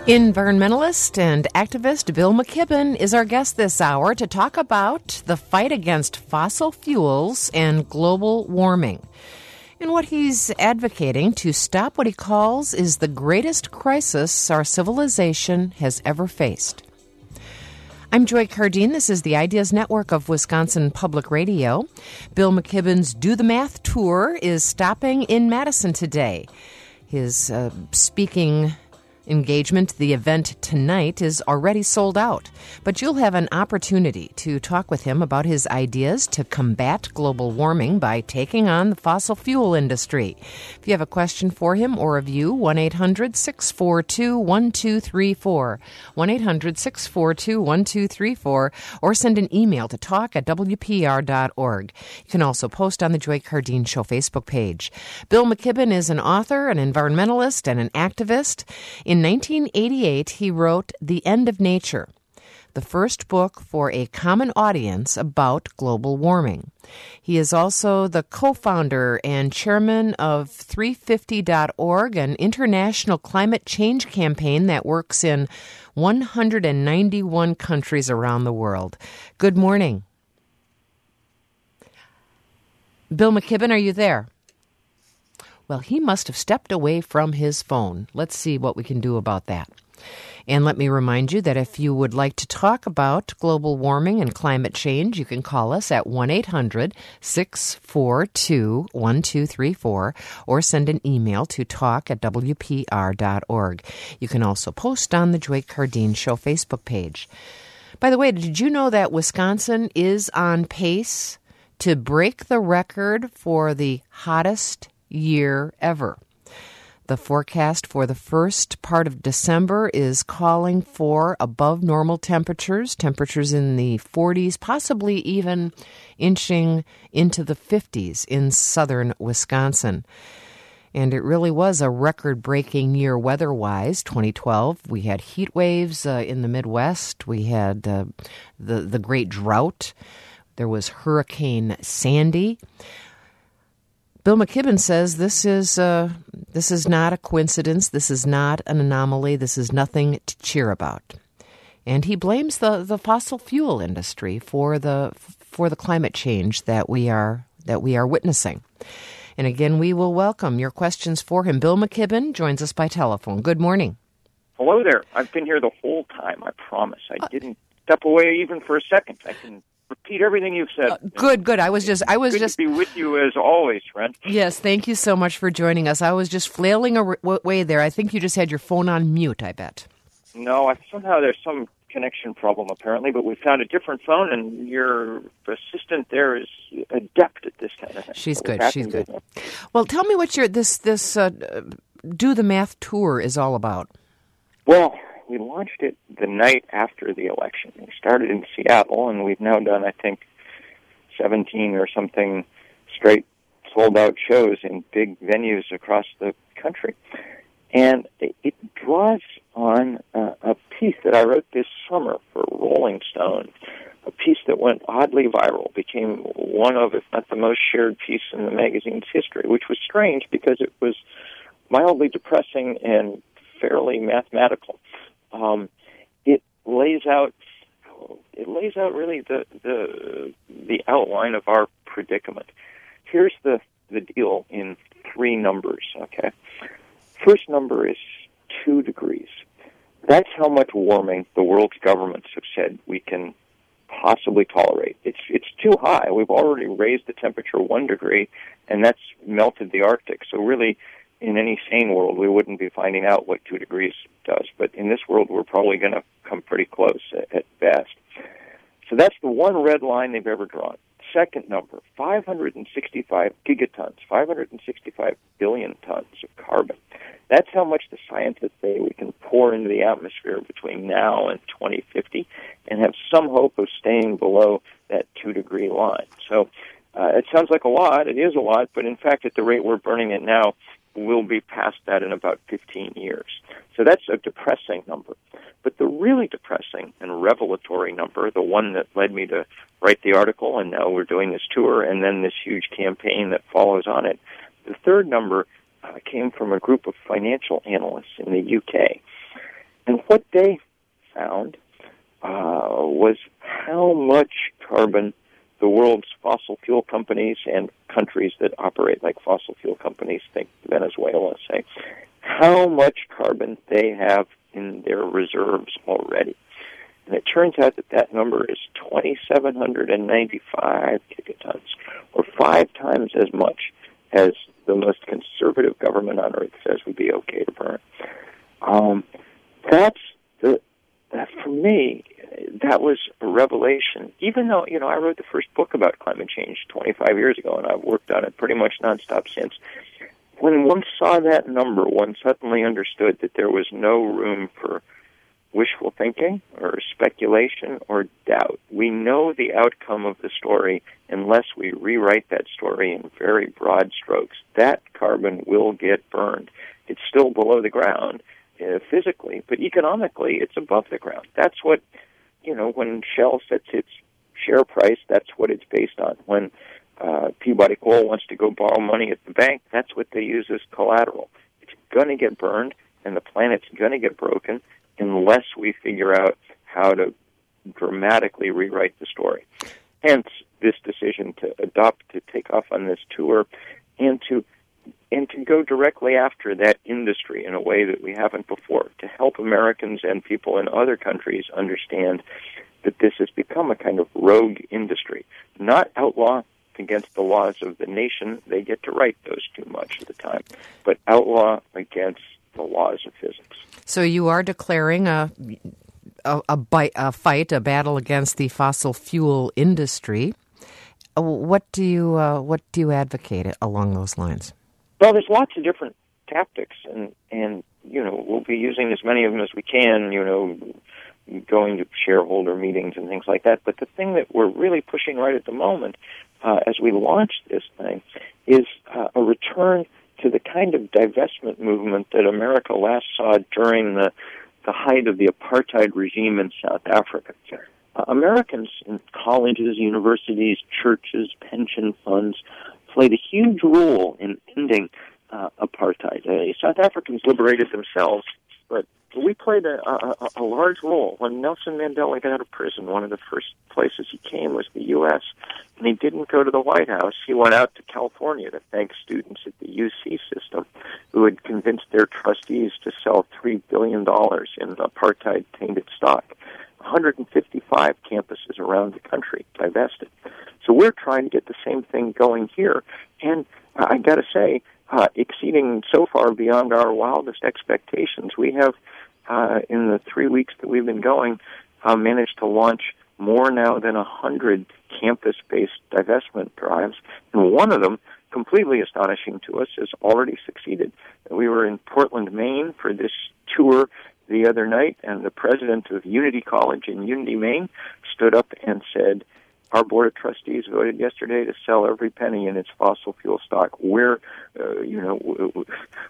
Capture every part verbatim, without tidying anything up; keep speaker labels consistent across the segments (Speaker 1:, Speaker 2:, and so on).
Speaker 1: Environmentalist and activist Bill McKibben is our guest this hour to talk about the fight against fossil fuels and global warming, and what he's advocating to stop what he calls is the greatest crisis our civilization has ever faced. I'm Joy Cardine. This is the Ideas Network of Wisconsin Public Radio. Bill McKibben's Do the Math Tour is stopping in Madison today. His uh, speaking engagement, the event tonight, is already sold out, but you'll have an opportunity to talk with him about his ideas to combat global warming by taking on the fossil fuel industry. If you have a question for him or of you, one eight hundred six four two one two three four, one eight hundred six four two one two three four, or send an email to talk at w p r dot org. You can also post on the Joy Cardine Show Facebook page. Bill McKibben is an author, an environmentalist, and an activist. In nineteen eighty-eight, he wrote The End of Nature, the first book for a common audience about global warming. He is also the co-founder and chairman of three fifty dot org, an international climate change campaign that works in one hundred ninety-one countries around the world. Good morning. Bill McKibben, are you there? Well, he must have stepped away from his phone. Let's see what we can do about that. And let me remind you that if you would like to talk about global warming and climate change, you can call us at one eight hundred six four two one two three four or send an email to talk at w p r dot org. You can also post on the Joy Cardine Show Facebook page. By the way, did you know that Wisconsin is on pace to break the record for the hottest year ever? The forecast for the first part of December is calling for above normal temperatures, temperatures in the forties, possibly even inching into the fifties in southern Wisconsin. And it really was a record-breaking year weather-wise. twenty twelve, we had heat waves uh, in the Midwest. We had uh, the, the great drought. There was Hurricane Sandy. Bill McKibben says this is uh, this is not a coincidence. This is not an anomaly. This is nothing to cheer about, and he blames the, the fossil fuel industry for the for the climate change that we are that we are witnessing. And again, we will welcome your questions for him. Bill McKibben joins us by telephone. Good morning.
Speaker 2: Hello there. I've been here the whole time. I promise. I didn't step away even for a second. I can repeat everything you've said.
Speaker 1: Uh, good, good. I was just, I was
Speaker 2: good
Speaker 1: just
Speaker 2: to be with you as always, friend.
Speaker 1: Yes, thank you so much for joining us. I was just flailing away there. I think you just had your phone on mute, I bet.
Speaker 2: No, I, somehow there's some connection problem apparently, but we found a different phone, and your assistant there is adept at this kind of thing.
Speaker 1: She's
Speaker 2: so
Speaker 1: good. She's good. Well, tell me what your this this uh, Do the Math Tour is all about.
Speaker 2: Well, we launched it the night after the election. We started in Seattle, and we've now done, I think, seventeen or something straight sold-out shows in big venues across the country. And it draws on uh, a piece that I wrote this summer for Rolling Stone, a piece that went oddly viral, became one of, if not the most shared piece in the magazine's history, which was strange because it was mildly depressing and fairly mathematical. Um, it lays out, it lays out really the the the outline of our predicament. Here's the the deal in three numbers. Okay, first number is two degrees. That's how much warming the world's governments have said we can possibly tolerate. It's it's too high. We've already raised the temperature one degree, and that's melted the Arctic. So really, in any sane world, we wouldn't be finding out what two degrees does. But in this world, we're probably going to come pretty close at, at best. So that's the one red line they've ever drawn. Second number, five hundred sixty-five gigatons, five hundred sixty-five billion tons of carbon. That's how much the scientists say we can pour into the atmosphere between now and twenty fifty and have some hope of staying below that two-degree line. So uh, it sounds like a lot. It is a lot, but in fact, at the rate we're burning it now, we'll be past that in about fifteen years. So that's a depressing number. But the really depressing and revelatory number, the one that led me to write the article, and now we're doing this tour, and then this huge campaign that follows on it, the third number uh, came from a group of financial analysts in the U K. And what they found uh, was how much carbon the world's fossil fuel companies and countries that operate like fossil fuel companies, think Venezuela, say, how much carbon they have in their reserves already. And it turns out that that number is two thousand seven hundred ninety-five gigatons, or five times as much as the most conservative government on earth says would be okay to burn. Um, that's the, that for me, that was a revelation. Even though, you know, I wrote the first book about climate change twenty-five years ago, and I've worked on it pretty much nonstop since. When one saw that number, one suddenly understood that there was no room for wishful thinking or speculation or doubt. We know the outcome of the story unless we rewrite that story in very broad strokes. That carbon will get burned. It's still below the ground uh, physically, but economically it's above the ground. That's what, you know, when Shell sets its share price, that's what it's based on. When uh, Peabody Coal wants to go borrow money at the bank, that's what they use as collateral. It's going to get burned, and the planet's going to get broken, unless we figure out how to dramatically rewrite the story. Hence, this decision to adopt, to take off on this tour, and to and to go directly after that industry in a way that we haven't before, to help Americans and people in other countries understand that this has become a kind of rogue industry, not outlaw against the laws of the nation. They get to write those too much of the time, but outlaw against the laws of physics.
Speaker 1: So you are declaring a a, a, bite, a fight, a battle against the fossil fuel industry. What do you uh, what do you advocate along those lines?
Speaker 2: Well, there's lots of different tactics, and and you know we'll be using as many of them as we can. You know, going to shareholder meetings and things like that. But the thing that we're really pushing right at the moment, uh, as we launch this thing, is uh, a return to the kind of divestment movement that America last saw during the, the height of the apartheid regime in South Africa. Uh, Americans in colleges, universities, churches, pension funds played a huge role in ending uh, apartheid. Uh, South Africans liberated themselves, but we played a, a, a large role. When Nelson Mandela got out of prison, one of the first places he came was the U S, and he didn't go to the White House. He went out to California to thank students at the U C system who had convinced their trustees to sell three billion dollars in apartheid-tainted stock. one hundred fifty-five campuses around the country divested. So we're trying to get the same thing going here, and uh, I got to say, uh, exceeding so far beyond our wildest expectations. We have, uh, in the three weeks that we've been going, uh, managed to launch more now than a hundred campus-based divestment drives, and one of them, completely astonishing to us, has already succeeded. We were in Portland, Maine for this tour the other night, and the president of Unity College in Unity, Maine, stood up and said, our board of trustees voted yesterday to sell every penny in its fossil fuel stock. We're, uh, you know,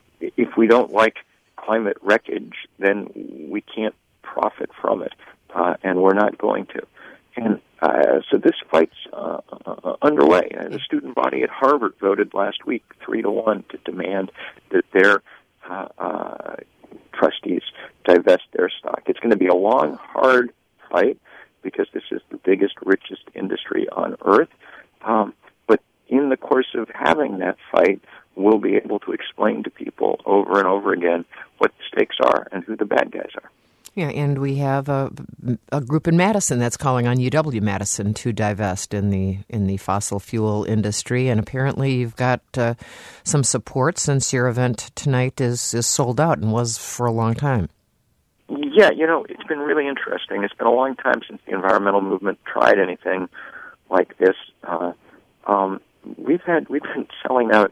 Speaker 2: if we don't like climate wreckage, then we can't profit from it, uh, and we're not going to. And uh, so this fight's uh, uh, underway. Uh, the student body at Harvard voted last week three to one to demand that their uh, uh, trustees divest their stock. It's going to be a long, hard fight because this is the biggest, richest industry on Earth. Um, but in the course of having that fight, we'll be able to explain to people over and over again what the stakes are and who the bad guys are.
Speaker 1: Yeah, and we have a, a group in Madison that's calling on U W-Madison to divest in the in the fossil fuel industry, and apparently you've got uh, some support since your event tonight is, is sold out and was for a long time.
Speaker 2: Yeah, you know, it's been really interesting. It's been a long time since the environmental movement tried anything like this. Uh, um, we've had we've been selling out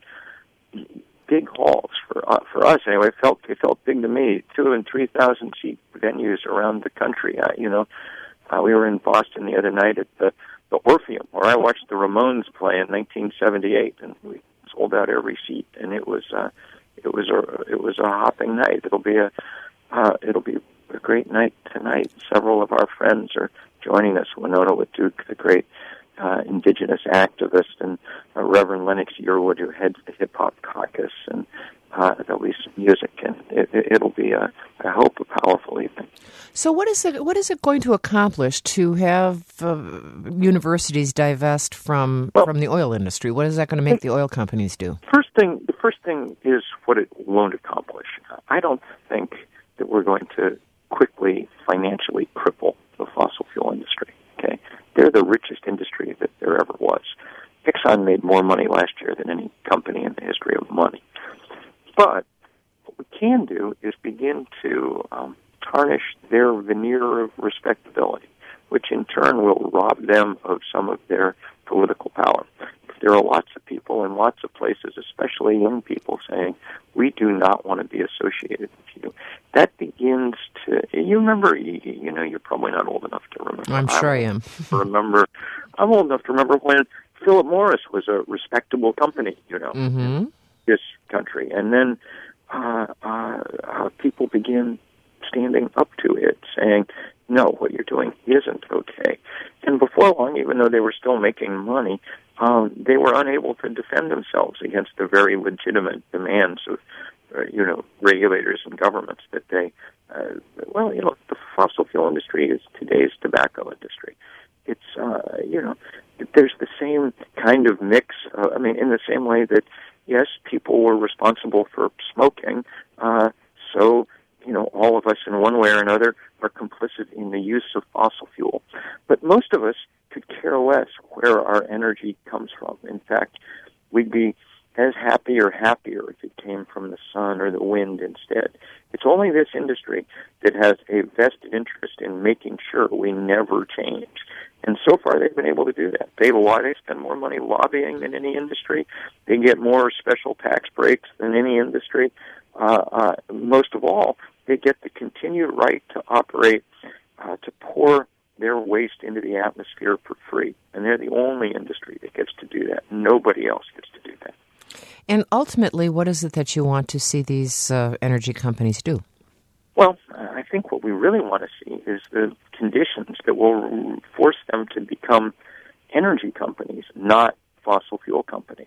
Speaker 2: big halls for uh, for us anyway. It felt it felt big to me. Two and three thousand seat venues around the country. Uh, you know, uh, we were in Boston the other night at the the Orpheum, where I watched the Ramones play in nineteen seventy-eight, and we sold out every seat. And it was uh, it was a it was a hopping night. It'll be a uh, it'll be a great night tonight. Several of our friends are joining us. Winona Leduc, the great Uh, indigenous activist, and uh, Reverend Lennox Yearwood, who heads the Hip Hop Caucus, and Uh, there'll be some music, and it, it, it'll be, a, I hope, a powerful evening.
Speaker 1: So what is it, what is it going to accomplish to have uh, universities divest from
Speaker 2: well,
Speaker 1: from the oil industry? What is that going to make the oil companies do?
Speaker 2: First thing, the first thing is what it won't accomplish. I don't think that we're going to quickly financially cripple the fossil fuel industry. Okay, they're the richest industry that there ever was. Exxon made more money last year than any company in the history of money. But what we can do is begin to um, tarnish their veneer of respectability, which in turn will rob them of some of their political power. There are lots of people in lots of places, especially young people, saying, we do not want to be associated with you. That begins to, you remember, you, you know, you're probably not old enough to remember.
Speaker 1: I'm sure I am.
Speaker 2: remember, I'm old enough to remember when Philip Morris was a respectable company, you know,
Speaker 1: mm-hmm.
Speaker 2: in this country. And then uh, uh, uh, people begin standing up to it, saying, no, what you're doing isn't okay. And before long, even though they were still making money, um, they were unable to defend themselves against the very legitimate demands of, uh, you know, regulators and governments that they, uh, well, you know, the fossil fuel industry is today's tobacco industry. It's, uh, you know, there's the same kind of mix, uh, I mean, in the same way that, yes, people were responsible for smoking, uh, so, you know, all of us in one way or another are complicit in the use of fossil fuel. But most of us could care less where our energy comes from. In fact, we'd be as happy or happier if it came from the sun or the wind instead. It's only this industry that has a vested interest in making sure we never change. And so far, they've been able to do that. They, they spend more money lobbying than any industry. They get more special tax breaks than any industry. Uh, uh, most of all, they get the continued right to operate, uh, to pour their waste into the atmosphere for free. And they're the only industry that gets to do that. Nobody else gets to do that.
Speaker 1: And ultimately, what is it that you want to see these uh, energy companies do?
Speaker 2: Well, I think what we really want to see is the conditions that will force them to become energy companies, not fossil fuel companies.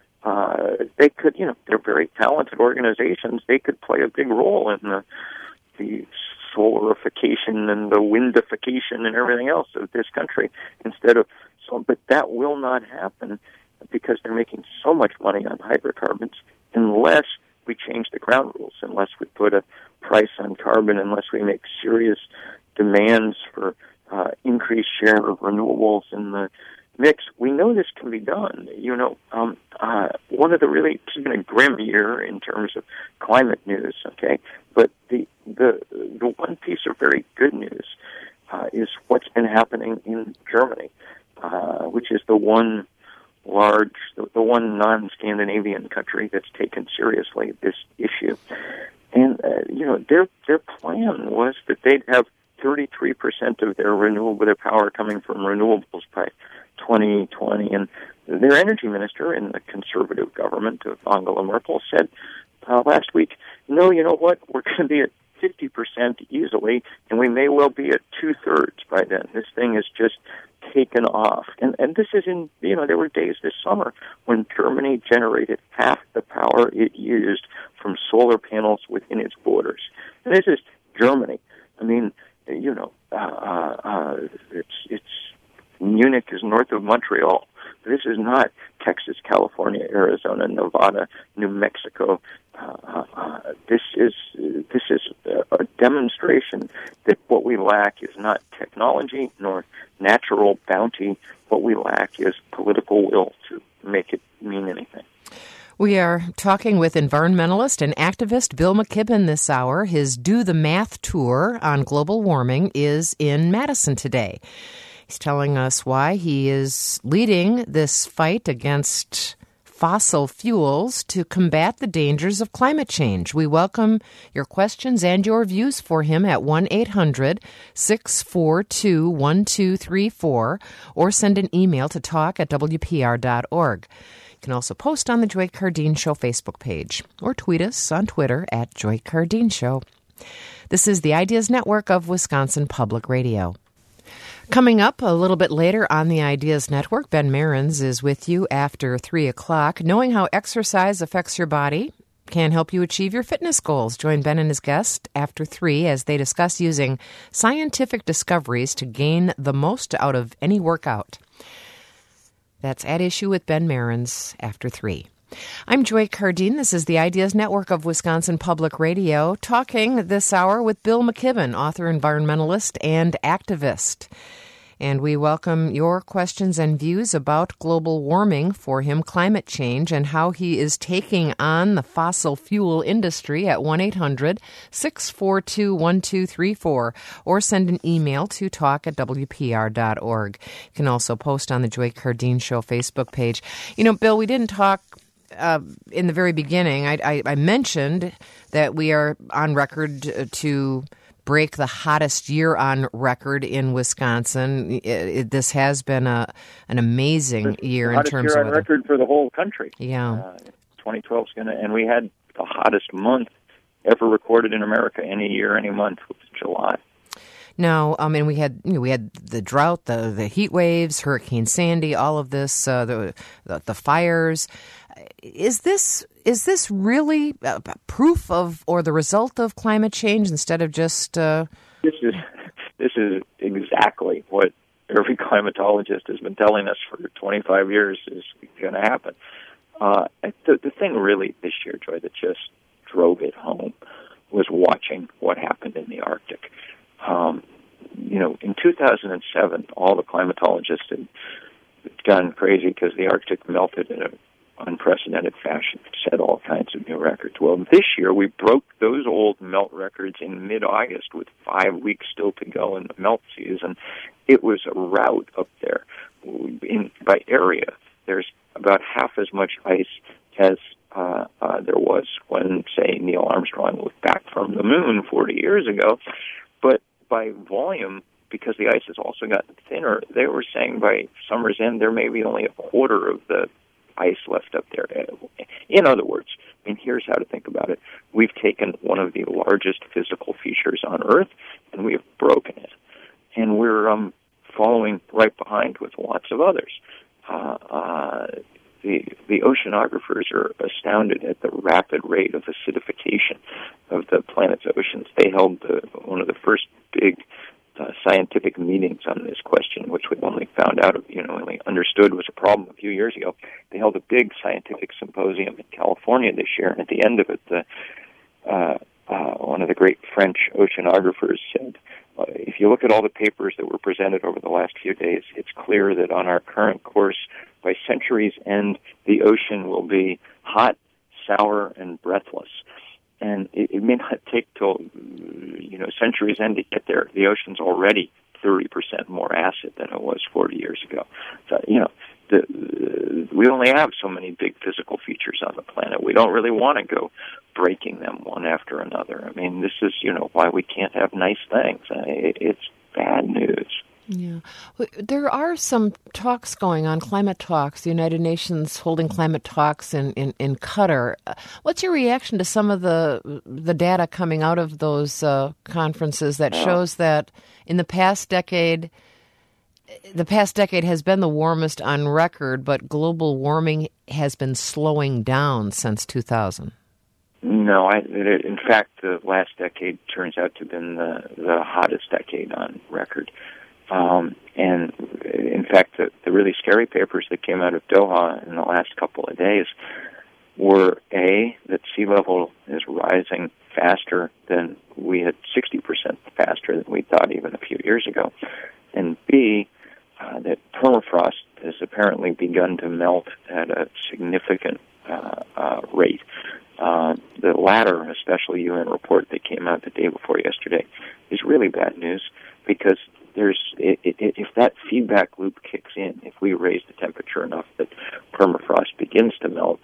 Speaker 2: Uh, they could, you know, they're very talented organizations. They could play a big role in the, the solarification and the windification and everything else of this country instead of, so, but that will not happen because they're making so much money on hydrocarbons unless we change the ground rules, unless we put a price on carbon, unless we make serious demands for uh, increased share of renewables in the mix. We know this can be done. You know, um, uh, one of the really, it's been a grim year in terms of climate news, okay, but the the the one piece of very good news uh, is what's been happening in Germany, uh, which is the one large, the, the one non-Scandinavian country that's taken seriously this issue. And, uh, you know, their their plan was that they'd have thirty-three percent of their renewable, their power coming from renewables by twenty twenty. And their energy minister in the conservative government of Angela Merkel said uh, last week, no, you know what, we're going to be at fifty percent easily, and we may well be at two-thirds by then. This thing is just taken off. And and this is in, you know, there were days this summer when Germany generated half the power it used from solar panels within its borders. And this is Germany. I mean, you know, uh, uh, it's, it's, Munich is north of Montreal. This is not Texas, California, Arizona, Nevada, New Mexico. Uh, uh, this is this is a demonstration that what we lack is not technology nor natural bounty. What we lack is political will to make it mean anything.
Speaker 1: We are talking with environmentalist and activist Bill McKibben this hour. His Do the Math tour on global warming is in Madison today. He's telling us why he is leading this fight against fossil fuels to combat the dangers of climate change. We welcome your questions and your views for him at one eight hundred six four two one two three four or send an email to talk at w p r dot org. You can also post on the Joy Cardeen Show Facebook page or tweet us on Twitter at Joy Cardeen Show. This is the Ideas Network of Wisconsin Public Radio. Coming up a little bit later on the Ideas Network, Ben Marins is with you after three o'clock. Knowing how exercise affects your body can help you achieve your fitness goals. Join Ben and his guest after three as they discuss using scientific discoveries to gain the most out of any workout. That's At Issue with Ben Marins after three. I'm Joy Cardine. This is the Ideas Network of Wisconsin Public Radio, talking this hour with Bill McKibben, author, environmentalist, and activist. And we welcome your questions and views about global warming, for him, climate change, and how he is taking on the fossil fuel industry at one eight hundred six four two one two three four, or send an email to talk at w p r dot org. You can also post on the Joy Cardine Show Facebook page. You know, Bill, we didn't talk uh, in the very beginning. I, I, I mentioned that we are on record to break the hottest year on record in Wisconsin. It, it, this has been a an amazing
Speaker 2: the
Speaker 1: year
Speaker 2: in terms
Speaker 1: year
Speaker 2: of
Speaker 1: on
Speaker 2: weather. Record for the whole country.
Speaker 1: Yeah,
Speaker 2: uh, twenty twelve is going to, and we had the hottest month ever recorded in America any year, any month, was July.
Speaker 1: No, I mean we had you know, we had the drought, the the heat waves, Hurricane Sandy, all of this, uh, the, the the fires. Is this is this really uh, proof of or the result of climate change instead of just? Uh...
Speaker 2: This is this is exactly what every climatologist has been telling us for twenty-five years is going to happen. Uh, the, the thing really this year, Joy, that just drove it home was watching what happened in the Arctic. Um, you know, in two thousand seven, all the climatologists had gone crazy because the Arctic melted in an unprecedented fashion, set all kinds of new records. Well, this year we broke those old melt records in mid-August with five weeks still to go in the melt season. It was a rout up there. In, by area, there's about half as much ice as uh, uh, there was when, say, Neil Armstrong looked back from the moon forty years ago. But by volume, because the ice has also gotten thinner, they were saying by summer's end there may be only a quarter of the ice left up there. In other words, I mean, here's how to think about it. We've taken one of the largest physical features on Earth, and we have broken it. And we're um, following right behind with lots of others. Uh, uh, the, the oceanographers are astounded at the rapid rate of acidification of the planet's oceans. They held the, one of the first big Uh, scientific meetings on this question, which we only found out, you know, only understood was a problem a few years ago. They held a big scientific symposium in California this year, and at the end of it, the, uh, uh, one of the great French oceanographers said, uh, if you look at all the papers that were presented over the last few days, it's clear that on our current course, by century's end, the ocean will be hot, sour, and breathless. And it, it may not take till, you know, centuries end to get there. The ocean's already thirty percent more acid than it was forty years ago. So, you know, the, uh, we only have so many big physical features on the planet. We don't really want to go breaking them one after another. I mean, this is, you know, why we can't have nice things. I mean, it, it's bad news.
Speaker 1: Yeah. There are some talks going on, climate talks, the United Nations holding climate talks in, in, in Qatar. What's your reaction to some of the the data coming out of those uh, conferences that shows that in the past decade, the past decade has been the warmest on record, but global warming has been slowing down since two thousand?
Speaker 2: No, I, it, in fact, the last decade turns out to have been the, the hottest decade on record. Um, and in fact, the, the really scary papers that came out of Doha in the last couple of days were, A, that sea level is rising faster than we had, sixty percent faster than we thought even a few years ago, and B, uh, that permafrost has apparently begun to melt at a significant uh, uh, rate. Uh, the latter, especially U N report that came out the day before yesterday, is really bad news because there's it, it, if that feedback loop kicks in, if we raise the temperature enough that permafrost begins to melt,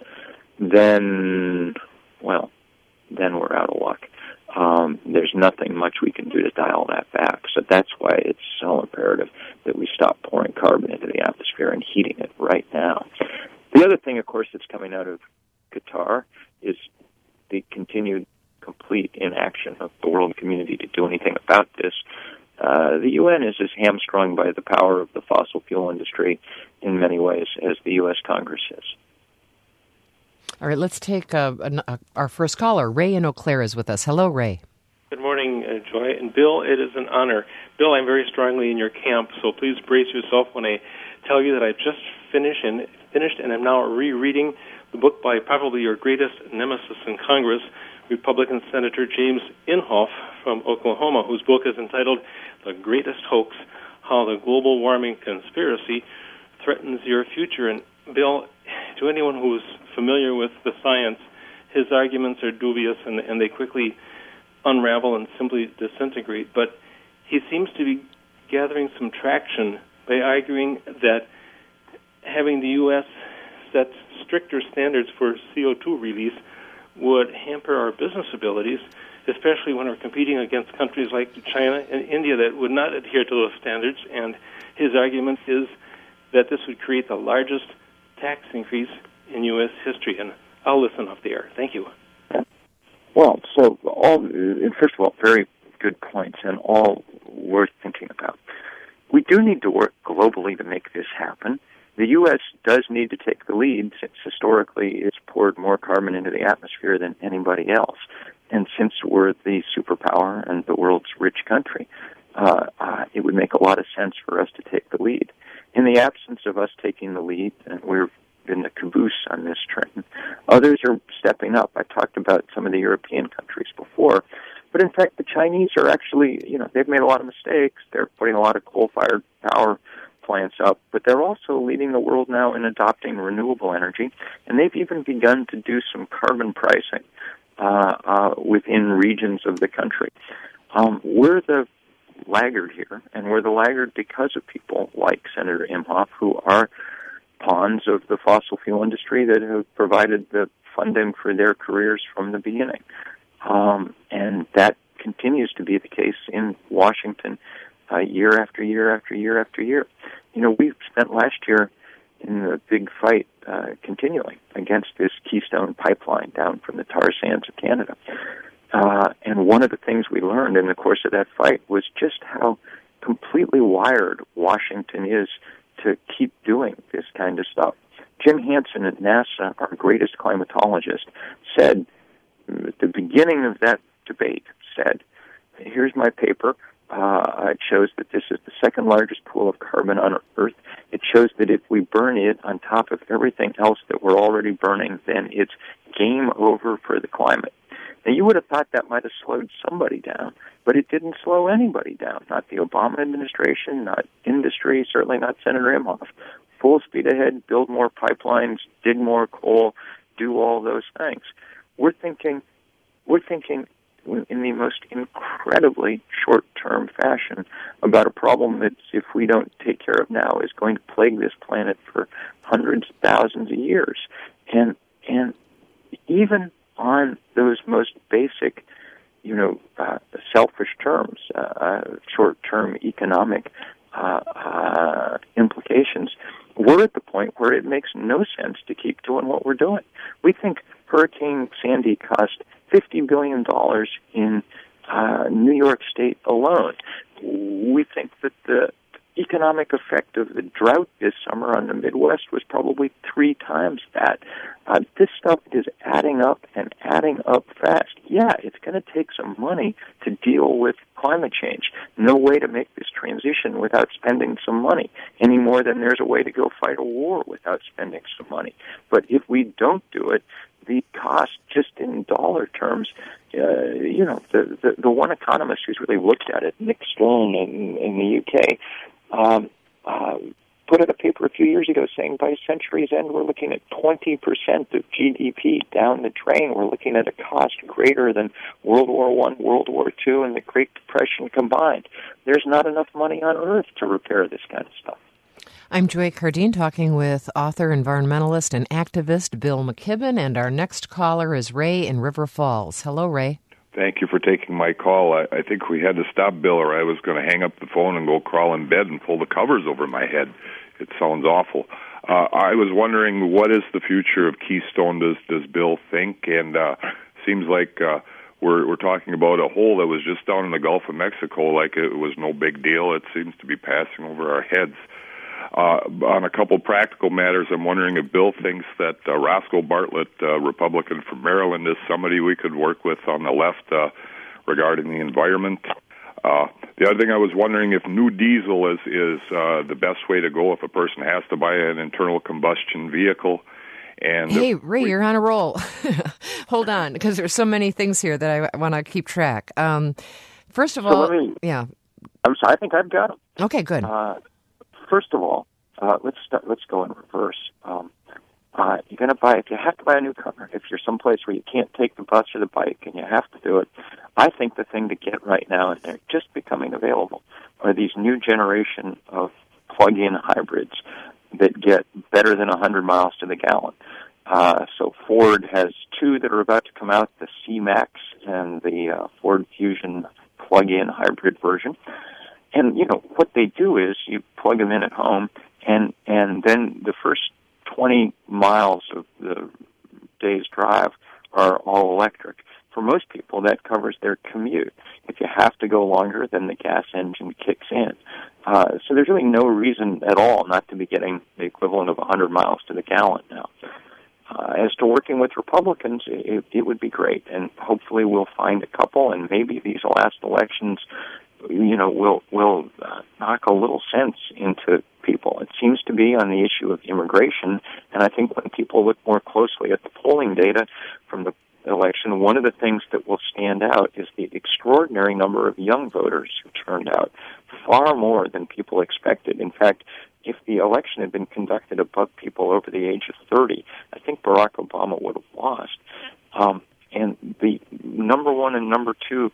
Speaker 2: then, well, then we're out of luck. Um, there's nothing much we can do to dial that back. So that's why it's so imperative that we stop pouring carbon into the atmosphere and heating it right now. The other thing, of course, that's coming out of Qatar is the continued complete inaction of the world community to do anything about this. Uh, the U N is as hamstrung by the power of the fossil fuel industry in many ways as the U S Congress is.
Speaker 1: All right, let's take uh, an, uh, our first caller. Ray in Eau Claire is with us. Hello, Ray.
Speaker 3: Good morning, uh, Joy. And Bill, it is an honor. Bill, I'm very strongly in your camp, so please brace yourself when I tell you that I've just finished and finished and I'm now rereading the book by probably your greatest nemesis in Congress, Republican Senator James Inhofe from Oklahoma, whose book is entitled The Greatest Hoax, How the Global Warming Conspiracy Threatens Your Future. And Bill, to anyone who's familiar with the science, his arguments are dubious and, and they quickly unravel and simply disintegrate. But he seems to be gathering some traction by arguing that having the U S set stricter standards for C O two release would hamper our business abilities, especially when we're competing against countries like China and India that would not adhere to those standards. And his argument is that this would create the largest tax increase in U S history. And I'll listen off the air. Thank you.
Speaker 2: Well, so all first of all, very good points and all worth thinking about. We do need to work globally to make this happen. The U S does need to take the lead since historically it's poured more carbon into the atmosphere than anybody else. And since we're the superpower and the world's rich country, uh, uh, it would make a lot of sense for us to take the lead. In the absence of us taking the lead, and we're in the caboose on this train, others are stepping up. I talked about some of the European countries before, but in fact the Chinese are actually, you know, they've made a lot of mistakes. They're putting a lot of coal-fired power plants up, but they're also leading the world now in adopting renewable energy, and they've even begun to do some carbon pricing uh, uh, within regions of the country. Um, we're the laggard here, and we're the laggard because of people like Senator Inhofe, who are pawns of the fossil fuel industry that have provided the funding for their careers from the beginning. Um, and that continues to be the case in Washington uh, year after year after year after year. You know, we spent last year in the big fight uh, continuing against this Keystone pipeline down from the tar sands of Canada. Uh, and one of the things we learned in the course of that fight was just how completely wired Washington is to keep doing this kind of stuff. Jim Hansen at NASA, our greatest climatologist, said at the beginning of that debate, said, here's my paper. Uh, it shows that this is the second largest pool of carbon on Earth. It shows that if we burn it on top of everything else that we're already burning, then it's game over for the climate. Now, you would have thought that might have slowed somebody down, but it didn't slow anybody down. Not the Obama administration, not industry, certainly not Senator Inhofe. Full speed ahead, build more pipelines, dig more coal, do all those things. We're thinking, we're thinking in the most incredibly short-term fashion about a problem that, if we don't take care of now, is going to plague this planet for hundreds of thousands of years. And and even on those most basic, you know, uh, selfish terms, uh, short-term economic uh, uh, implications, we're at the point where it makes no sense to keep doing what we're doing. We think Hurricane Sandy cost fifty billion dollars in uh, New York State alone. We think that the economic effect of the drought this summer on the Midwest was probably three times that. Uh, this stuff is adding up and adding up fast. Yeah, it's going to take some money to deal with climate change. No way to make this transition without spending some money, any more than there's a way to go fight a war without spending some money. But if we don't do it, the cost, just in dollar terms, uh, you know, the, the the one economist who's really looked at it, Nick Stone in, in the U K, um, uh, put out a paper a few years ago saying by century's end we're looking at twenty percent of G D P down the drain. We're looking at a cost greater than World War One, World War Two, and the Great Depression combined. There's not enough money on Earth to repair this kind of stuff.
Speaker 1: I'm Joy Cardine, talking with author, environmentalist, and activist Bill McKibben, and our next caller is Ray in River Falls. Hello, Ray.
Speaker 4: Thank you for taking my call. I, I think we had to stop Bill, or I was going to hang up the phone and go crawl in bed and pull the covers over my head. It sounds awful. Uh, I was wondering, what is the future of Keystone, does, does Bill think? And uh, seems like uh, we're, we're talking about a hole that was just down in the Gulf of Mexico like it was no big deal. It seems to be passing over our heads. Uh, on a couple practical matters, I'm wondering if Bill thinks that uh, Roscoe Bartlett, uh, Republican from Maryland, is somebody we could work with on the left uh, regarding the environment. Uh, the other thing I was wondering if new diesel is, is uh, the best way to go if a person has to buy an internal combustion vehicle. And
Speaker 1: hey, Ray, we, you're on a roll. Hold on, because there's so many things here that I want to keep track. Um, first of
Speaker 2: so
Speaker 1: all,
Speaker 2: let me,
Speaker 1: yeah.
Speaker 2: I'm sorry, I think I've got them.
Speaker 1: Okay, good.
Speaker 2: Uh, first of all, uh, let's start, let's go in reverse. Um, uh, you're going to buy, if you have to buy a new car, if you're someplace where you can't take the bus or the bike and you have to do it, I think the thing to get right now, and they're just becoming available, are these new generation of plug-in hybrids that get better than one hundred miles to the gallon. Uh, so Ford has two that are about to come out, the C-Max and the uh, Ford Fusion plug-in hybrid version. And, you know, what they do is you plug them in at home, and, and then the first twenty miles of the day's drive are all electric. For most people, that covers their commute. If you have to go longer, then the gas engine kicks in. Uh, so there's really no reason at all not to be getting the equivalent of one hundred miles to the gallon now. Uh, as to working with Republicans, it, it would be great, and hopefully we'll find a couple, and maybe these last elections, you know, will will uh, knock a little sense into people. It seems to be on the issue of immigration, and I think when people look more closely at the polling data from the election, one of the things that will stand out is the extraordinary number of young voters who turned out, far more than people expected. In fact, if the election had been conducted above people over the age of thirty, I think Barack Obama would have lost. Um, and the number one and number two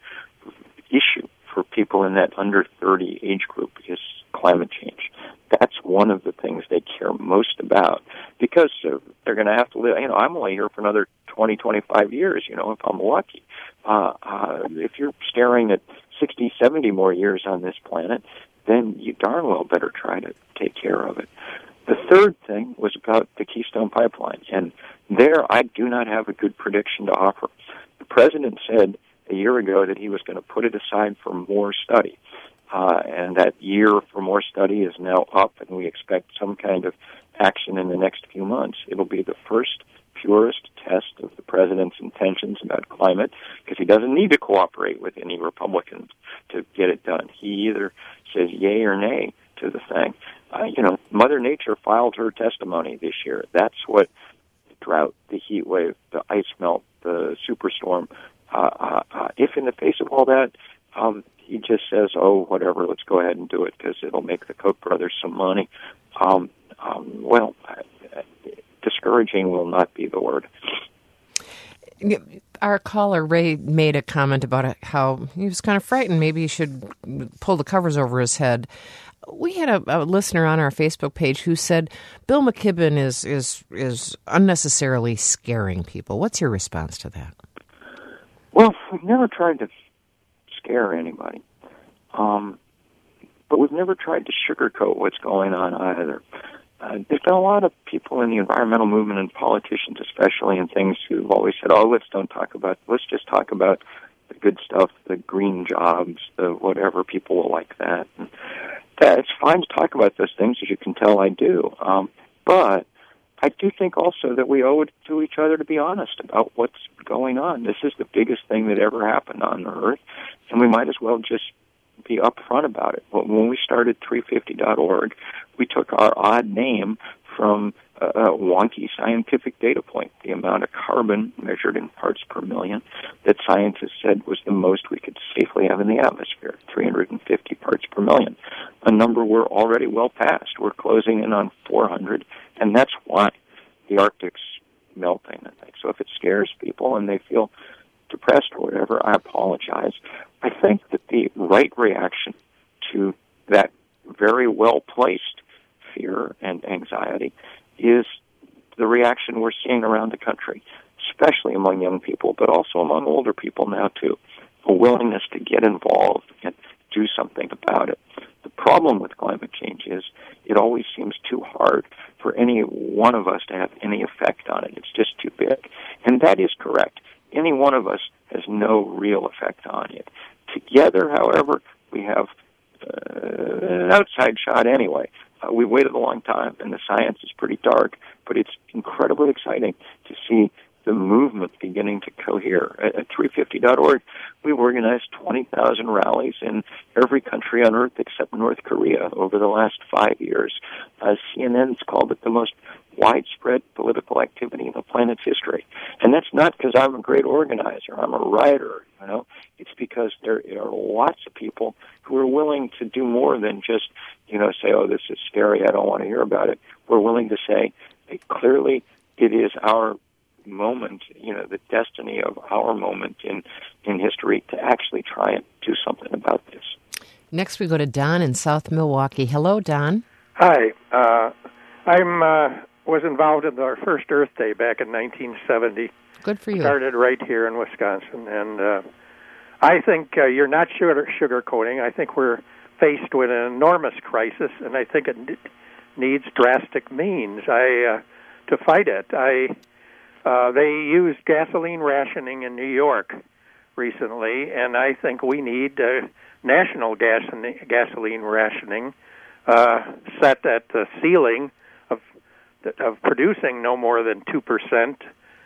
Speaker 2: issue for people in that under thirty age group is climate change. That's one of the things they care most about, because uh, they're going to have to live. You know, I'm only here for another twenty, twenty-five years, you know, if I'm lucky. Uh, uh, if you're staring at sixty, seventy more years on this planet, then you darn well better try to take care of it. The third thing was about the Keystone Pipeline, and there I do not have a good prediction to offer. The president said a year ago that he was going to put it aside for more study. Uh, and that year for more study is now up, and we expect some kind of action in the next few months. It'll be the first purest test of the president's intentions about climate, because he doesn't need to cooperate with any Republicans to get it done. He either says yay or nay to the thing. Uh, you know, Mother Nature filed her testimony this year. That's what the drought, the heat wave, the ice melt, the superstorm, uh, uh, uh, if in the face of all that, um, he just says, oh, whatever, let's go ahead and do it because it'll make the Koch brothers some money. Um, um, well, uh, discouraging will not be the word.
Speaker 1: Our caller, Ray, made a comment about how he was kind of frightened. Maybe he should pull the covers over his head. We had a, a listener on our Facebook page who said Bill McKibben is, is, is unnecessarily scaring people. What's your response to that?
Speaker 2: Well, we've never tried to scare anybody. Um, but we've never tried to sugarcoat what's going on either. Uh, there's been a lot of people in the environmental movement and politicians especially and things who've always said, oh, let's don't talk about, let's just talk about the good stuff, the green jobs, the whatever, people will like that. And that it's fine to talk about those things, as you can tell I do. Um, but I do think also that we owe it to each other to be honest about what's going on. This is the biggest thing that ever happened on the Earth, and we might as well just be upfront about it. When we started three fifty dot org, we took our odd name from a wonky scientific data point, the amount of carbon measured in parts per million that scientists said was the most we could safely have in the atmosphere, three hundred fifty parts per million, a number we're already well past. We're closing in on four hundred, and that's why the Arctic's melting, I think. So if it scares people and they feel depressed or whatever, I apologize. I think that the right reaction to that very well-placed fear and anxiety is the reaction we're seeing around the country, especially among young people, but also among older people now, too, a willingness to get involved and do something about it. The problem with climate change is it always seems too hard for any one of us to have any effect on it. It's just too big. And that is correct. Any one of us has no real effect on it. Together, however, we have uh, an outside shot anyway. Uh, we've waited a long time, and the science is pretty dark, but it's incredibly exciting to see the movement beginning to cohere. At, at three fifty dot org, we've organized twenty thousand rallies in every country on Earth except North Korea over the last five years. Uh, C N N's called it the most widespread political activity in the planet's history. And that's not because I'm a great organizer, I'm a writer, you know. It's because there are lots of people who are willing to do more than just, you know, say, oh, this is scary, I don't want to hear about it. We're willing to say, hey, clearly it is our moment, you know, the destiny of our moment in, in history to actually try and do something about this.
Speaker 1: Next we go to Don in South Milwaukee. Hello, Don.
Speaker 5: Hi. Uh, I'm uh, was involved in our first Earth Day back in nineteen seventy.
Speaker 1: Good for you.
Speaker 5: Started right here in Wisconsin. And uh, I think uh, you're not sugar sugarcoating. I think we're faced with an enormous crisis, and I think it n- needs drastic means I uh, to fight it. I Uh, they used gasoline rationing in New York recently, and I think we need uh, national gas- gasoline rationing uh, set at the ceiling of of producing no more than two percent,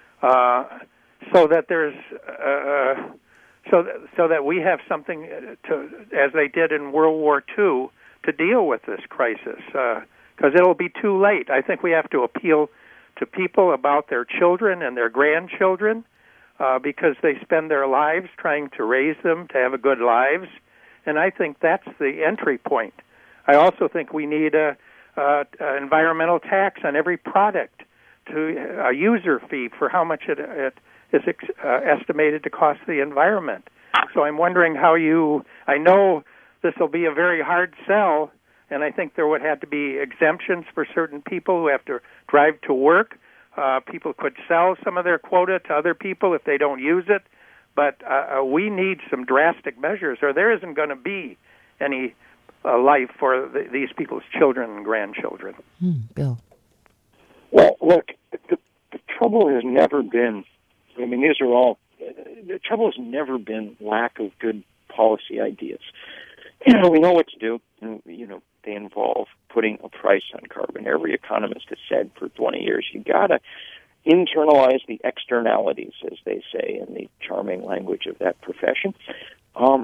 Speaker 5: uh, so that there's uh, so that, so that we have something to, as they did in World War Two, to deal with this crisis, because uh, it'll be too late. I think we have to appeal to people about their children and their grandchildren, uh, because they spend their lives trying to raise them to have a good lives, and I think that's the entry point. I also think we need a, a, a environmental tax on every product, to a user fee for how much it, it is ex, uh, estimated to cost the environment. So I'm wondering how you. I know this will be a very hard sell. And I think there would have to be exemptions for certain people who have to drive to work. Uh, people could sell some of their quota to other people if they don't use it. But uh, we need some drastic measures, or there isn't going to be any uh, life for the, these people's children and grandchildren.
Speaker 1: Hmm, Bill.
Speaker 2: Well, look, the, the trouble has never been, I mean, these are all, the trouble has never been lack of good policy ideas. You know, we know what to do, and, you know, they involve putting a price on carbon. Every economist has said for twenty years, you got to internalize the externalities, as they say in the charming language of that profession. Um,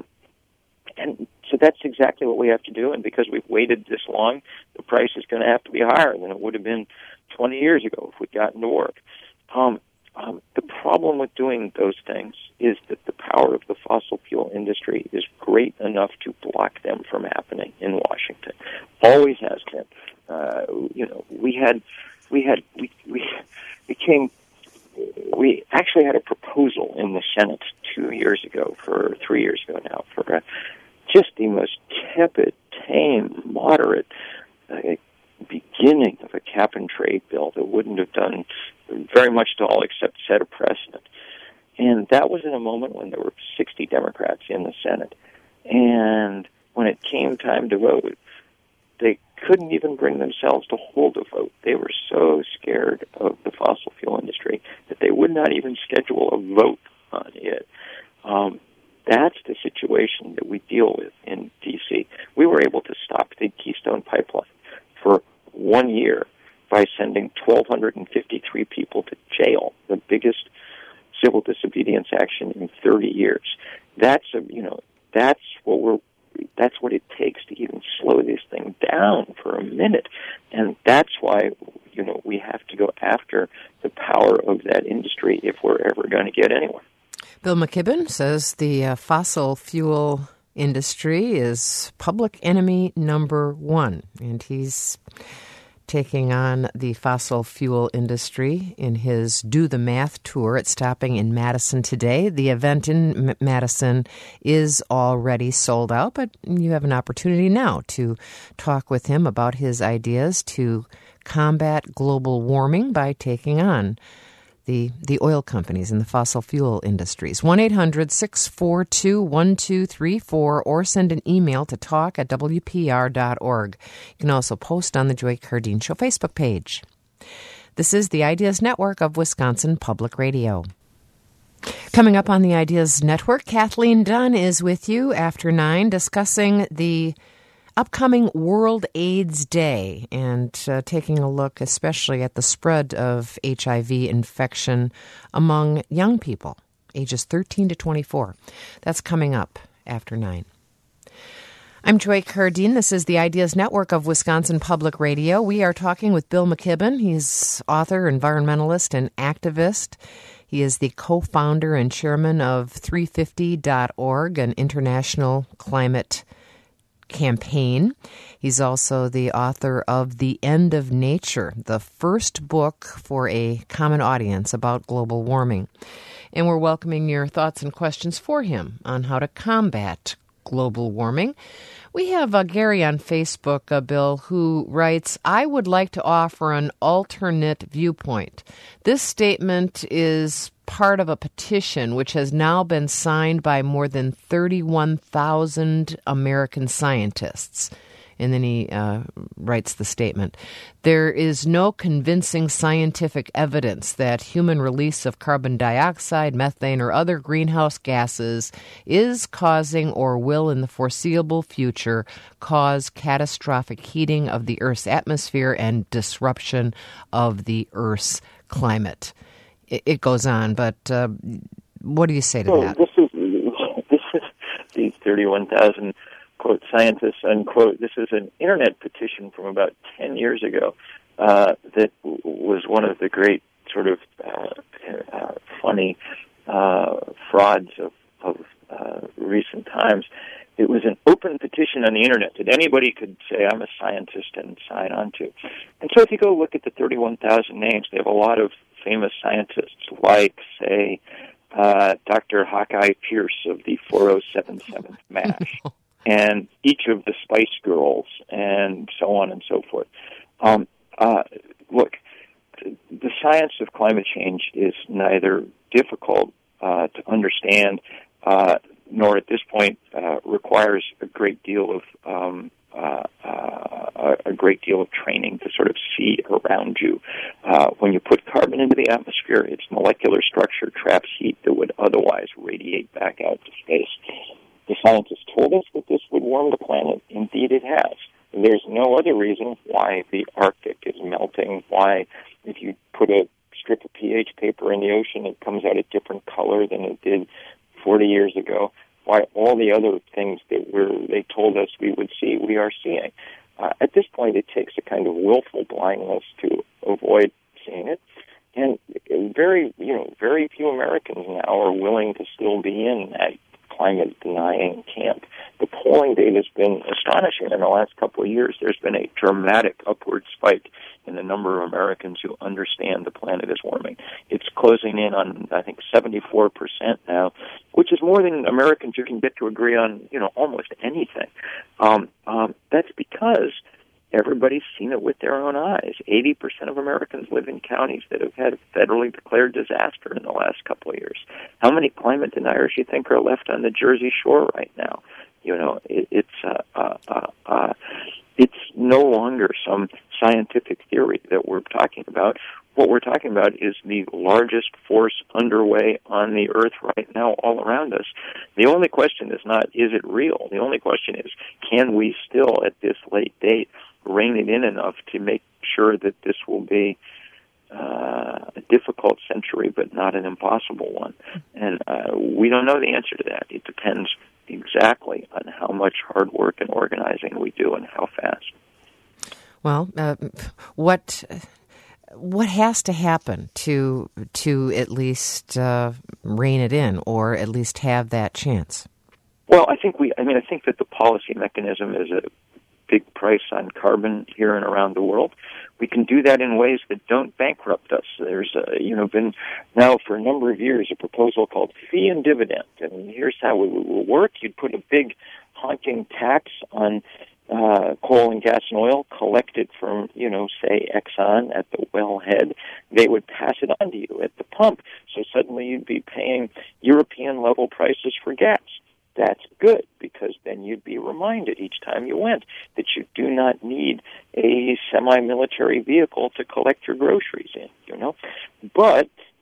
Speaker 2: and so that's exactly what we have to do, and because we've waited this long, the price is going to have to be higher than it would have been twenty years ago if we'd gotten to work. Um, um, the problem with doing those things is that the power of the fossil fuel industry is great enough to block them from happening in Washington. Always has been. Uh, you know, we had, we had, we we became. We actually had a proposal in the Senate two years ago, for three years ago now, for uh, just the most tepid, tame, moderate uh, beginning of a cap-and-trade bill that wouldn't have done very much at all except set a precedent. And that was in a moment when there were sixty Democrats in the Senate. And when it came time to vote, they couldn't even bring themselves to hold a vote. They were so scared of the fossil fuel industry that they would not even schedule a vote on it. Um, that's the situation that we deal with in D C. We were able to stop the Keystone Pipeline for one year by sending one thousand two hundred fifty-three people to jail, the biggest civil disobedience action in thirty years. That's a, you know, that's what we're, that's what it takes to even slow this thing down for a minute. And that's why, you know, we have to go after the power of that industry if we're ever going to get anywhere.
Speaker 1: Bill McKibben says the uh, fossil fuel industry is public enemy number one, and he's taking on the fossil fuel industry in his Do the Math tour. It's stopping in Madison today. The event in M- Madison is already sold out, but you have an opportunity now to talk with him about his ideas to combat global warming by taking on the the oil companies and the fossil fuel industries. one eight hundred six four two one two three four or send an email to talk at w p r dot org. You can also post on the Joy Cardine Show Facebook page. This is the Ideas Network of Wisconsin Public Radio. Coming up on the Ideas Network, Kathleen Dunn is with you after nine, discussing the upcoming World AIDS Day and uh, taking a look especially at the spread of H I V infection among young people, ages thirteen to twenty-four. That's coming up after nine. I'm Joy Cardine. This is the Ideas Network of Wisconsin Public Radio. We are talking with Bill McKibben. He's author, environmentalist, and activist. He is the co-founder and chairman of three fifty dot org, an international climate campaign. He's also the author of The End of Nature, the first book for a common audience about global warming. And we're welcoming your thoughts and questions for him on how to combat global warming. We have uh, Gary on Facebook, uh, Bill, who writes, I would like to offer an alternate viewpoint. This statement is part of a petition which has now been signed by more than thirty-one thousand American scientists. And then he uh, writes the statement. There is no convincing scientific evidence that human release of carbon dioxide, methane, or other greenhouse gases is causing or will in the foreseeable future cause catastrophic heating of the Earth's atmosphere and disruption of the Earth's climate. It, it goes on, but uh, what do you say to
Speaker 2: well,
Speaker 1: that?
Speaker 2: This is, this is these thirty-one thousand quote scientists, unquote. This is an internet petition from about ten years ago uh, that w- was one of the great sort of uh, uh, funny uh, frauds of, of uh, recent times. It was an open petition on the internet that anybody could say, I'm a scientist, and sign on to. And so if you go look at the thirty-one thousand names, they have a lot of famous scientists like, say, uh, Doctor Hawkeye Pierce of the four oh seven seventh MASH. And each of the Spice Girls, and so on and so forth. Um, uh, look, the science of climate change is neither difficult uh, to understand, uh, nor at this point uh, requires a great deal of um, uh, uh, a great deal of training to sort of see around you. Uh, when you put carbon into the atmosphere, its molecular structure traps heat that would otherwise radiate back out to space. The scientists told us that this would warm the planet. Indeed, it has. There's no other reason why the Arctic is melting, why if you put a strip of pH paper in the ocean, it comes out a different color than it did forty years ago, why all the other things that we're, they told us we would see, we are seeing. Uh, at this point, it takes a kind of willful blindness to avoid seeing it. And very, you know, very few Americans now are willing to still be in that climate-denying camp. The polling data has been astonishing in the last couple of years. There's been a dramatic upward spike in the number of Americans who understand the planet is warming. It's closing in on, I think, seventy-four percent now, which is more than Americans who can get to agree on, you know, almost anything. Um, um, that's because everybody's seen it with their own eyes. eighty percent of Americans live in counties that have had a federally declared disaster in the last couple of years. How many climate deniers do you think are left on the Jersey Shore right now? You know, it, it's uh, uh, uh, uh, it's no longer some scientific theory that we're talking about. What we're talking about is the largest force underway on the Earth right now all around us. The only question is not, is it real? The only question is, can we still, at this late date, rein it in enough to make sure that this will be uh, a difficult century, but not an impossible one? And uh, we don't know the answer to that. It depends exactly on how much hard work and organizing we do and how fast.
Speaker 1: Well, uh, what what has to happen to to at least uh, rein it in, or at least have that chance?
Speaker 2: Well, I think we. I mean, I think that the policy mechanism is a big price on carbon here and around the world. We can do that in ways that don't bankrupt us. There's, uh, you know, been now for a number of years a proposal called fee and dividend, and here's how it will work. You'd put a big honking tax on uh, coal and gas and oil collected from, you know, say Exxon at the wellhead. They would pass it on to you at the pump, so suddenly you'd be paying European-level prices for gas. That's good, because then you'd be reminded each time you went that you do not need a semi-military vehicle to collect your groceries in, you know. But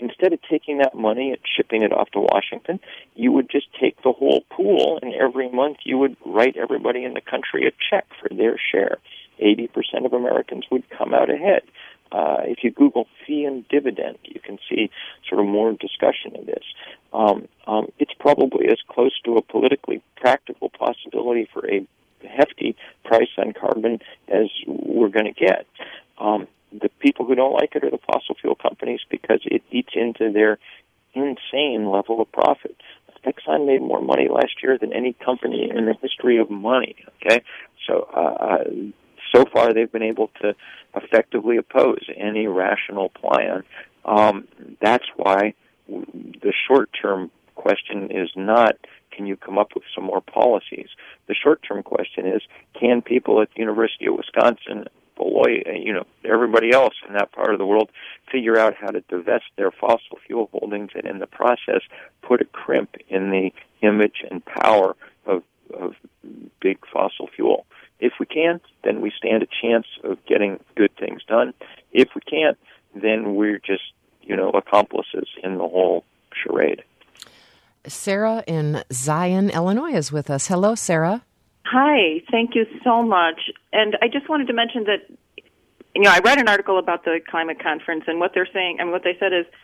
Speaker 2: instead of taking that money and shipping it off to Washington, you would just take the whole pool, and every month you would write everybody in the country a check for their share. eighty percent of Americans would come out ahead. Uh, if you Google fee and dividend, you can see sort of more discussion of this. Um, um, it's probably as close to a politically practical possibility for a hefty price on carbon as we're going to get. Um, the people who don't like it are the fossil fuel companies because it eats into their insane level of profit. Exxon made more money last year than any company in the history of money, okay? So, uh, so far they've been able to effectively oppose any rational plan. Um, that's why the short-term question is not, can you come up with some more policies? The short-term question is, can people at the University of Wisconsin, Beloit, you know, everybody else in that part of the world figure out how to divest their fossil fuel holdings and in the process put a crimp in the image and power of, of big fossil fuel? If we can, then we stand a chance of getting good things done. If we can't, then we're just, you know, accomplices in the whole charade.
Speaker 1: Sarah in Zion, Illinois is with us. Hello, Sarah.
Speaker 6: Hi, thank you so much. And I just wanted to mention that, you know, I read an article about the climate conference, and what they're saying, I mean, what they said is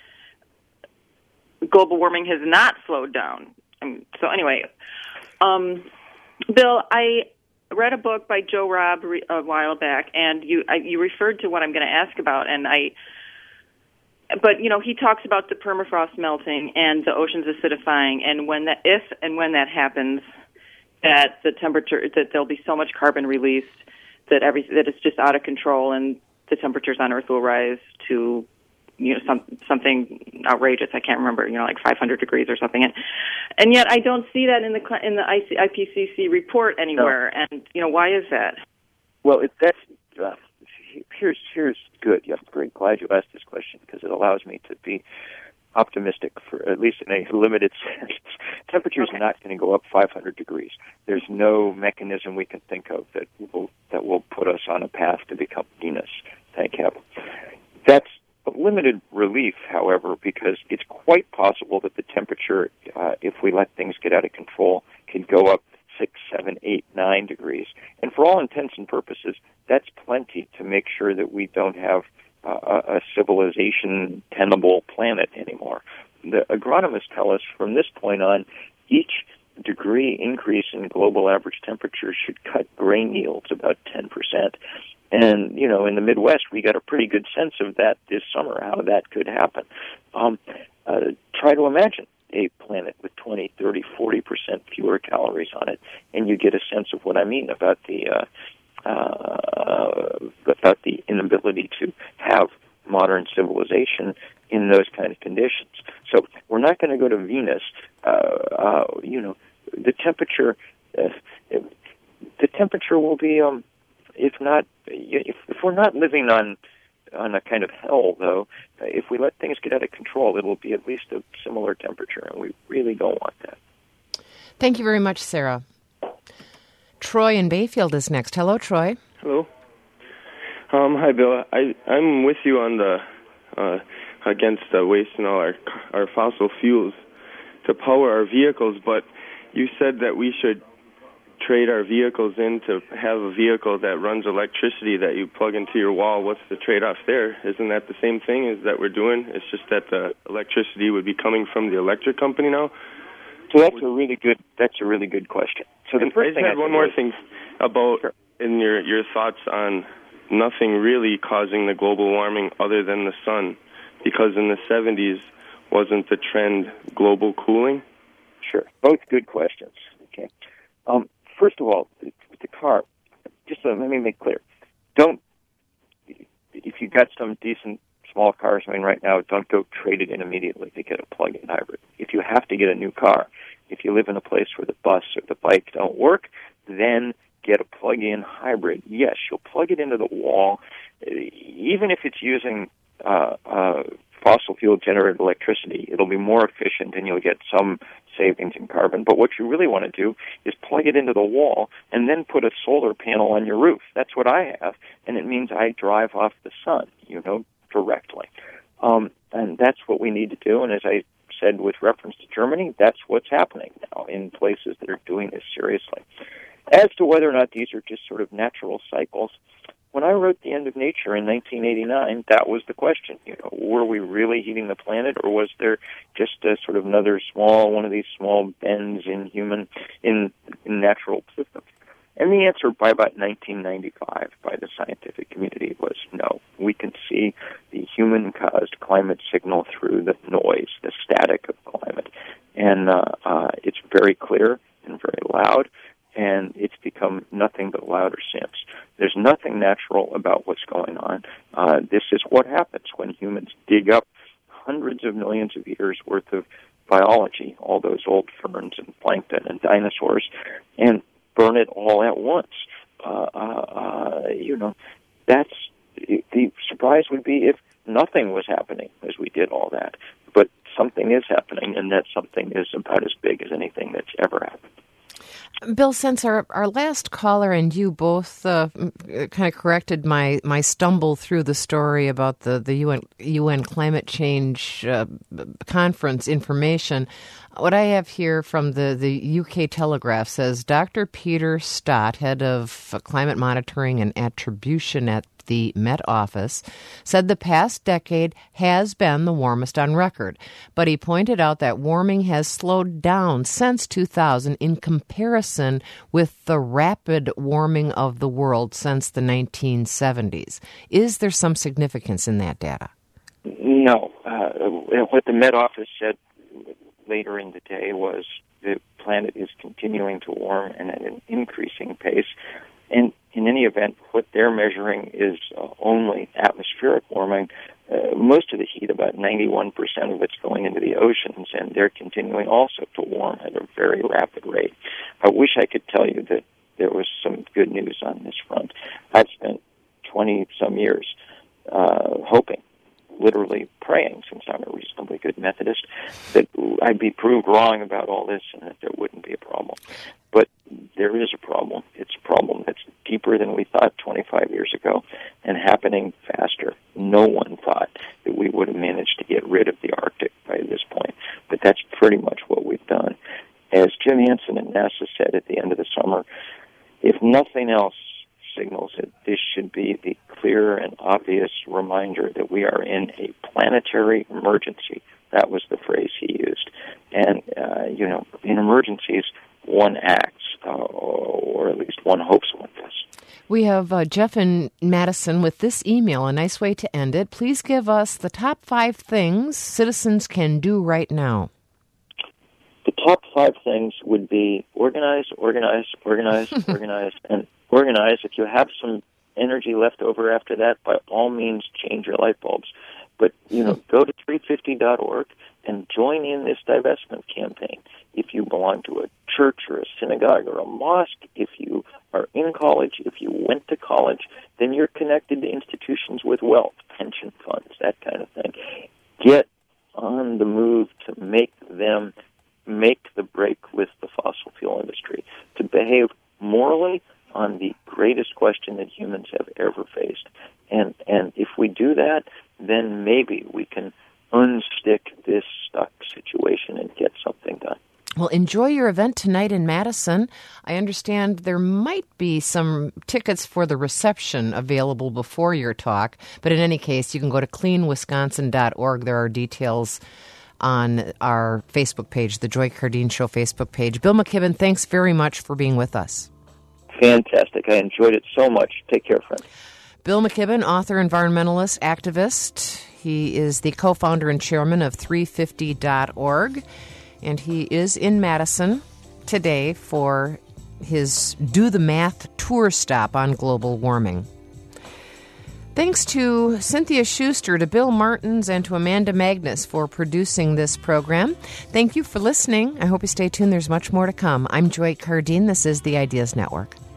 Speaker 6: global warming has not slowed down. And so anyway, um, Bill, I read a book by Joe Robb a while back, and you I, you referred to what I'm going to ask about, and I, but, you know, he talks about the permafrost melting and the oceans acidifying, and when that, if and when that happens, that the temperature, that there'll be so much carbon released that every that it's just out of control, and the temperatures on Earth will rise to, you know, some something outrageous. I can't remember, you know, like five hundred degrees or something. And, and yet I don't see that in the in the I P C C report anywhere. No. And you know, why is that?
Speaker 2: Well, it, that's uh, here's here's good. Yeah, I'm very glad you asked this question because it allows me to be optimistic for at least in a limited sense. Temperature's okay. not going to go up five hundred degrees. There's no mechanism we can think of that will that will put us on a path to become Venus. Thank heaven. That's a limited relief, however, because it's quite possible that the temperature, uh, if we let things get out of control, can go up six, seven, eight, nine degrees. And for all intents and purposes, that's plenty to make sure that we don't have uh, a civilization tenable planet anymore. The agronomists tell us from this point on, each degree increase in global average temperature should cut grain yields about ten percent. And, you know, in the Midwest, we got a pretty good sense of that this summer, how that could happen. Um, uh, try to imagine a planet with twenty, thirty, forty percent fewer calories on it, and you get a sense of what I mean about the uh, uh, about the inability to have modern civilization in those kind of conditions. So we're not going to go to Venus. Uh, uh, you know, the temperature, uh, the temperature will be, um, if not, if, if we're not living on on a kind of hell, though, if we let things get out of control, it will be at least a similar temperature, and we really don't want that.
Speaker 1: Thank you very much, Sarah. Troy in Bayfield is next. Hello, Troy.
Speaker 7: Hello. Um, hi, Bill. I, I'm with you on the uh, against uh, wasting all our our fossil fuels to power our vehicles, but you said that we should trade our vehicles in to have a vehicle that runs electricity that you plug into your wall. What's the trade-off there? Isn't that the same thing as that we're doing? It's just that the electricity would be coming from the electric company now?
Speaker 2: So that's a really good that's a really good question. So the first
Speaker 7: I
Speaker 2: thing
Speaker 7: had
Speaker 2: I
Speaker 7: one more
Speaker 2: was,
Speaker 7: thing about
Speaker 2: sure.
Speaker 7: in your your thoughts on nothing really causing the global warming other than the sun, because in the seventies wasn't the trend global cooling?
Speaker 2: Sure, both good questions. Okay, um, first of all, with the car, just so, let me make clear: don't if you got some decent small cars, I mean, right now, don't go trade it in immediately to get a plug-in hybrid. If you have to get a new car, if you live in a place where the bus or the bike don't work, then get a plug-in hybrid. Yes, you'll plug it into the wall, even if it's using uh, uh, fossil fuel-generated electricity. It'll be more efficient, and you'll get some savings in carbon. But what you really want to do is plug it into the wall and then put a solar panel on your roof. That's what I have, and it means I drive off the sun, you know, directly. Um, and that's what we need to do. And as I said with reference to Germany, that's what's happening now in places that are doing this seriously. As to whether or not these are just sort of natural cycles, when I wrote The End of Nature in nineteen eighty-nine, that was the question. You know, were we really heating the planet, or was there just a sort of another small, one of these small bends in human, in, in natural systems? And the answer by about nineteen ninety-five by the scientific community was no. We can see the human-caused climate signal through the noise, the static of climate. And uh, uh, it's very clear and very loud, and it's become nothing but louder since. There's nothing natural about what's going on. Uh, this is what happens when humans dig up hundreds of millions of years' worth of biology, all those old ferns and plankton and dinosaurs, and burn it all at once. Uh, uh, uh, you know, that's the surprise would be if nothing was happening as we did all that. But something is happening, and that something is about as big as anything that's ever happened.
Speaker 1: Bill, since our, our last caller and you both uh, kind of corrected my, my stumble through the story about the, the U N, U N climate change uh, conference information, what I have here from the, the U K Telegraph says Doctor Peter Stott, head of climate monitoring and attribution at the Met Office, said the past decade has been the warmest on record. But he pointed out that warming has slowed down since two thousand in comparison with the rapid warming of the world since the nineteen seventies. Is there some significance in that data?
Speaker 2: No. Uh, what the Met Office said later in the day was the planet is continuing to warm and at an increasing pace. And in any event, what they're measuring is uh, only atmospheric warming. Uh, most of the heat, about ninety-one percent of it's going into the oceans, and they're continuing also to warm at a very rapid rate. I wish I could tell you that there was some good news on this front. I've spent twenty-some years uh, hoping, literally praying, since I'm a reasonably good Methodist, that I'd be proved wrong about all this and that there wouldn't be a problem. But there is a problem. It's a problem that's deeper than we thought twenty-five years ago and happening faster. No one thought that we would have managed to get rid of the Arctic by this point, but that's pretty much what we've done. As Jim Hansen at NASA said at the end of the summer, if nothing else signals that this should be the clear and obvious reminder that we are in a planetary emergency. That was the phrase he used. And, uh, you know, in emergencies, one acts, uh, or at least one hopes one does.
Speaker 1: We have uh, Jeff in Madison with this email, a nice way to end it. Please give us the top five things citizens can do right now.
Speaker 2: The top five things would be organize, organize, organize, organize, and organize. If you have some energy left over after that, by all means, change your light bulbs. But, you know, go to three fifty dot org and join in this divestment campaign. If you belong to a church or a synagogue or a mosque, if you are in college, if you went to college, then you're connected to institutions with wealth, pension funds, that kind of thing. Get on the move to make them make the break with the fossil fuel industry, to behave morally on the greatest question that humans have ever faced. And and if we do that, then maybe we can unstick this stuck situation and get something done.
Speaker 1: Well, enjoy your event tonight in Madison. I understand there might be some tickets for the reception available before your talk, but in any case, you can go to clean wisconsin dot org. There are details on our Facebook page, the Joy Cardeen Show Facebook page. Bill McKibben, thanks very much for being with us.
Speaker 2: Fantastic. I enjoyed it so much. Take care, friend.
Speaker 1: Bill McKibben, author, environmentalist, activist. He is the co-founder and chairman of three fifty dot org, and he is in Madison today for his Do the Math tour stop on global warming. Thanks to Cynthia Schuster, to Bill Martins, and to Amanda Magnus for producing this program. Thank you for listening. I hope you stay tuned. There's much more to come. I'm Joy Cardeen. This is the Ideas Network.